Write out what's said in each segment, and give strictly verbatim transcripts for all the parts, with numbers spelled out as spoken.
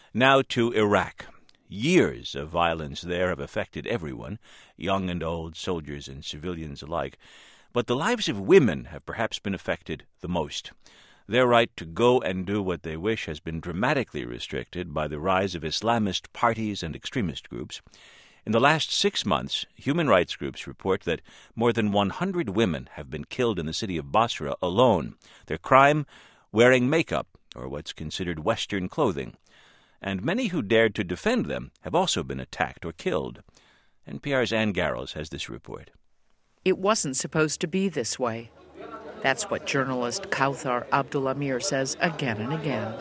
Now to Iraq. Years of violence there have affected everyone, young and old, soldiers and civilians alike. But the lives of women have perhaps been affected the most. Their right to go and do what they wish has been dramatically restricted by the rise of Islamist parties and extremist groups. In the last six months, human rights groups report that more than one hundred women have been killed in the city of Basra alone. Their crime? Wearing makeup, or what's considered Western clothing. And many who dared to defend them have also been attacked or killed. N P R's Ann Garrels has this report. It wasn't supposed to be this way. That's what journalist Kauthar Abdulamir says again and again.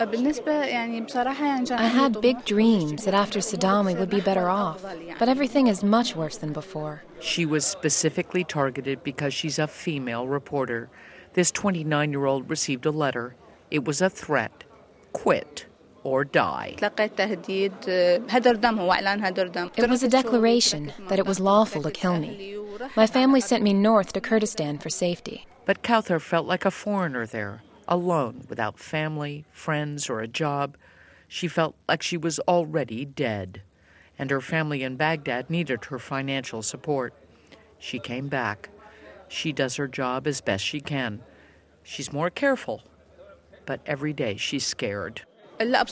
I had big dreams that after Saddam we would be better off, but everything is much worse than before. She was specifically targeted because she's a female reporter. This twenty-nine-year-old received a letter. It was a threat. Quit or die. It was a declaration that it was lawful to kill me. My family sent me north to Kurdistan for safety. But Kauthar felt like a foreigner there, alone, without family, friends, or a job. She felt like she was already dead, and her family in Baghdad needed her financial support. She came back. She does her job as best she can. She's more careful, but every day she's scared. If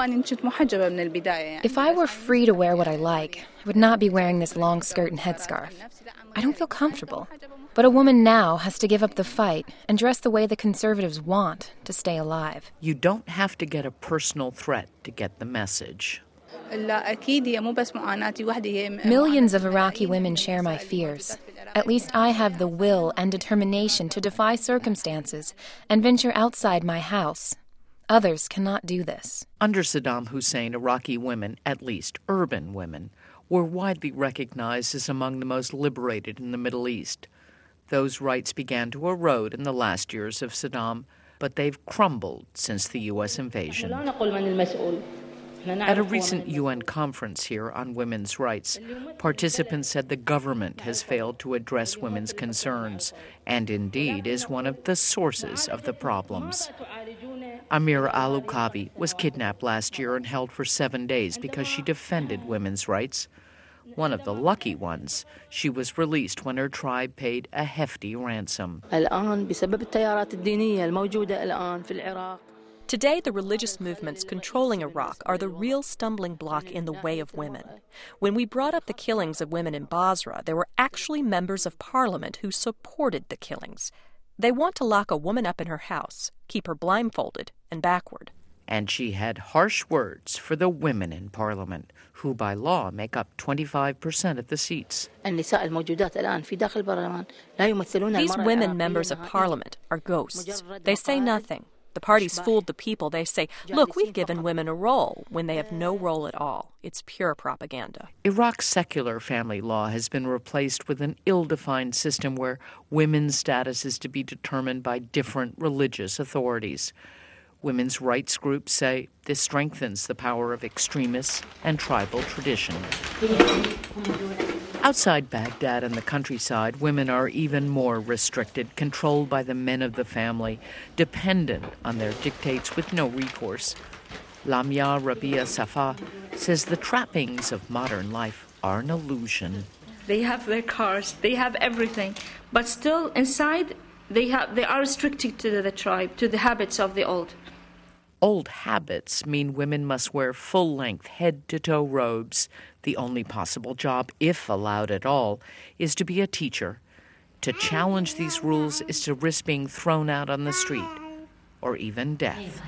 I were free to wear what I like, I would not be wearing this long skirt and headscarf. I don't feel comfortable. But a woman now has to give up the fight and dress the way the conservatives want to stay alive. You don't have to get a personal threat to get the message. Millions of Iraqi women share my fears. At least I have the will and determination to defy circumstances and venture outside my house. Others cannot do this. Under Saddam Hussein, Iraqi women, at least urban women, were widely recognized as among the most liberated in the Middle East. Those rights began to erode in the last years of Saddam, but they've crumbled since the U S invasion. At a recent U N conference here on women's rights, participants said the government has failed to address women's concerns and indeed is one of the sources of the problems. Amira Al-Ukabi was kidnapped last year and held for seven days because she defended women's rights. One of the lucky ones, she was released when her tribe paid a hefty ransom. Today, the religious movements controlling Iraq are the real stumbling block in the way of women. When we brought up the killings of women in Basra, there were actually members of parliament who supported the killings. They want to lock a woman up in her house, keep her blindfolded and backward. And she had harsh words for the women in parliament, who by law make up twenty-five percent of the seats. These women members of parliament are ghosts. They say nothing. The party's fooled the people. They say, look, we've given women a role, when they have no role at all. It's pure propaganda. Iraq's secular family law has been replaced with an ill-defined system where women's status is to be determined by different religious authorities. Women's rights groups say this strengthens the power of extremists and tribal tradition. Outside Baghdad and the countryside, women are even more restricted, controlled by the men of the family, dependent on their dictates with no recourse. Lamia Rabia Safa says the trappings of modern life are an illusion. They have their cars, they have everything, but still inside they have they are restricted to the tribe, to the habits of the old. Old habits mean women must wear full-length, head-to-toe robes. The only possible job, if allowed at all, is to be a teacher. To challenge these rules is to risk being thrown out on the street, or even death.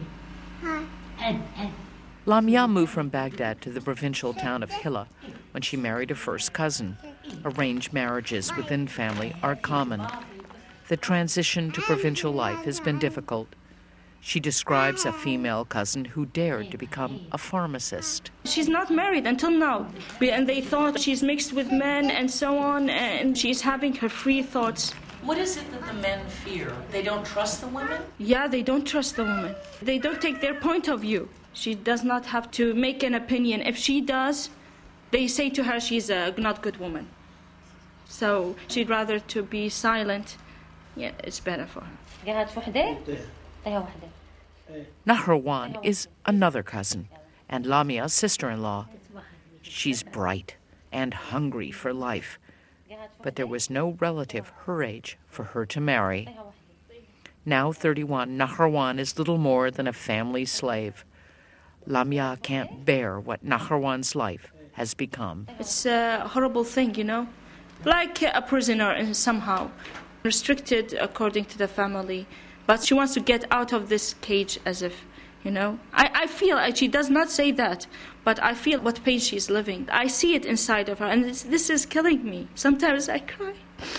Lamia moved from Baghdad to the provincial town of Hilla when she married a first cousin. Arranged marriages within family are common. The transition to provincial life has been difficult. She describes a female cousin who dared to become a pharmacist. She's not married until now, and they thought she's mixed with men and so on, and she's having her free thoughts. What is it that the men fear? They don't trust the women? Yeah, they don't trust the women. They don't take their point of view. She does not have to make an opinion. If she does, they say to her she's a not good woman. So she'd rather to be silent. Yeah, it's better for her. Nahrawan is another cousin, and Lamia's sister-in-law. She's bright and hungry for life, but there was no relative her age for her to marry. Now thirty-one, Naharwan is little more than a family slave. Lamia can't bear what Naharwan's life has become. It's a horrible thing, you know, like a prisoner in somehow, restricted according to the family, but she wants to get out of this cage as if, you know. I, I feel, she does not say that, but I feel what pain she's living. I see it inside of her, and this, this is killing me. Sometimes I cry.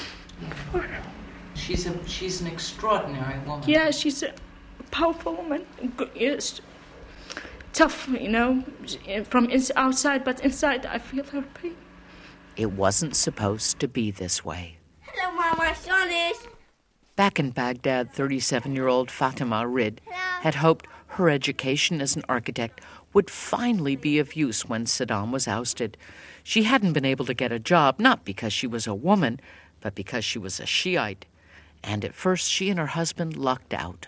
She's a she's an extraordinary woman. Yeah, she's a powerful woman. Yes, tough, you know, from ins- outside, but inside I feel her pain. It wasn't supposed to be this way. Hello, Mama. Honest. Back in Baghdad, thirty-seven-year-old Fatima Rid had hoped her education as an architect would finally be of use when Saddam was ousted. She hadn't been able to get a job, not because she was a woman, but because she was a Shiite. And at first, she and her husband lucked out.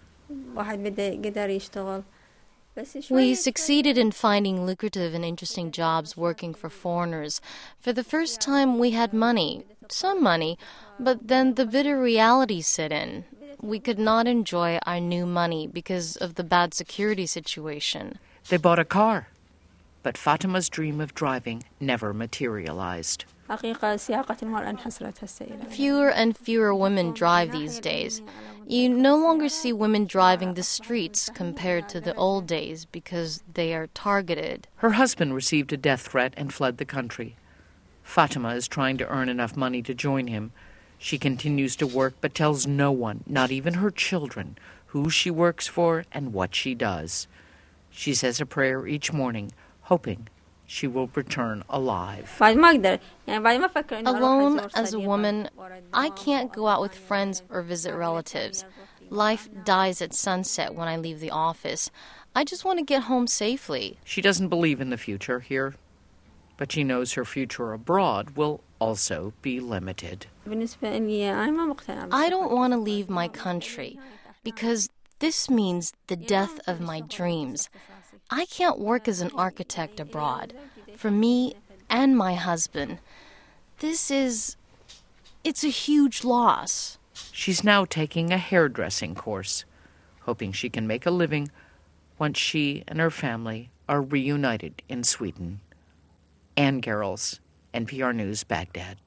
We succeeded in finding lucrative and interesting jobs working for foreigners. For the first time, we had money, some money, but then the bitter reality set in. We could not enjoy our new money because of the bad security situation. They bought a car, but Fatima's dream of driving never materialized. Fewer and fewer women drive these days. You no longer see women driving the streets compared to the old days because they are targeted. Her husband received a death threat and fled the country. Fatima is trying to earn enough money to join him. She continues to work but tells no one, not even her children, who she works for and what she does. She says a prayer each morning, hoping she will return alive. Alone as a woman, I can't go out with friends or visit relatives. Life dies at sunset when I leave the office. I just want to get home safely. She doesn't believe in the future here, but she knows her future abroad will also be limited. I don't want to leave my country because this means the death of my dreams. I can't work as an architect abroad. For me and my husband, this is, it's a huge loss. She's now taking a hairdressing course, hoping she can make a living once she and her family are reunited in Sweden. Ann Garrels, N P R News, Baghdad.